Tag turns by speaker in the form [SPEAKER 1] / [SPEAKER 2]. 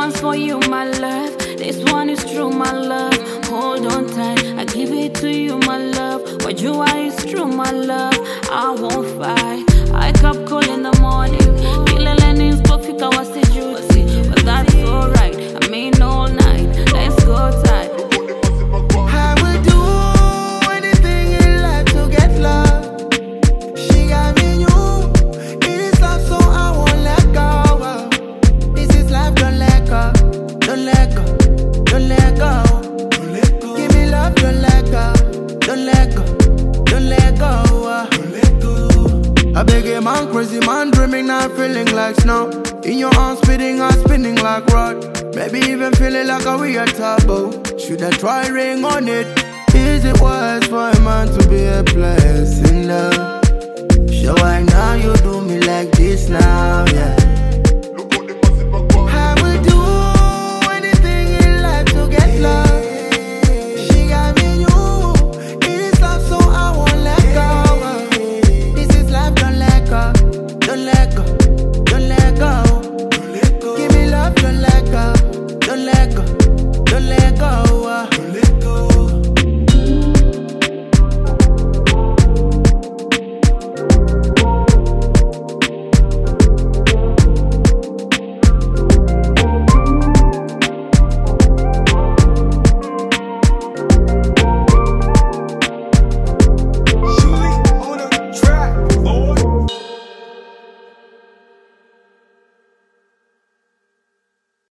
[SPEAKER 1] one's for you, my love. This one is true, my love. Hold on tight, I give it to you, my love. What you are is true, my love. I won't fight. I kept cool in the morning. Feeling Lenin's perfect, I was the duty. But that's alright, I mean all night. Let's go tight.
[SPEAKER 2] I will do anything in life to get love. She got me new. It is love, so I won't let go. This is life, don't let go. Don't let go. Don't let go. Don't let go. Give me love, don't let go. Don't let go. Don't let go. Don't let go. I beg a man, crazy man, dreaming, not feeling like snow. In your arms, spinning, I'm spinning like rod. Maybe even feeling like a weird turbo. Should I try ring on it? Is it wise for a man to be a blessing, love? So why now you do me like this now, yeah?